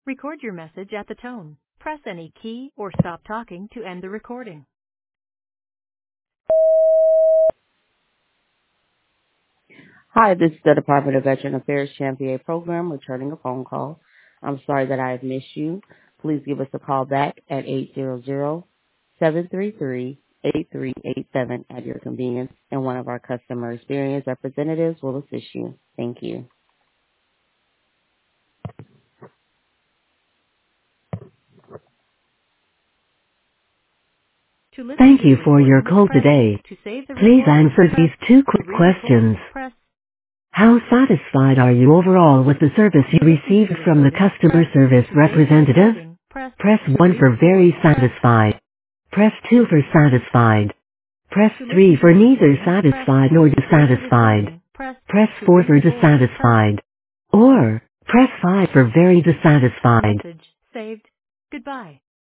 Record your message at the tone. Press any key or stop talking to end the recording. Hi, this is the Department of Veteran Affairs Champion Program, returning a phone call. I'm sorry that I have missed you. Please give us a call back at 800-733-8387 at your convenience, and one of our customer experience representatives will assist you. Thank you. To listen Thank to you your for your recording, call press 8. today. To save the Please recording, answer these press 2 to quick re-record, questions. press How satisfied are you overall with the service you to listen to received your from the recording, customer press service to save the representative? recording, press Press to 1 for re-record, very press satisfied. Press 2 for satisfied. Press to listen 3 to for your neither recording, press satisfied nor to save the dissatisfied. recording, press Press to 4 for re-record, press dissatisfied. Or press 5 for very dissatisfied. message saved. Goodbye.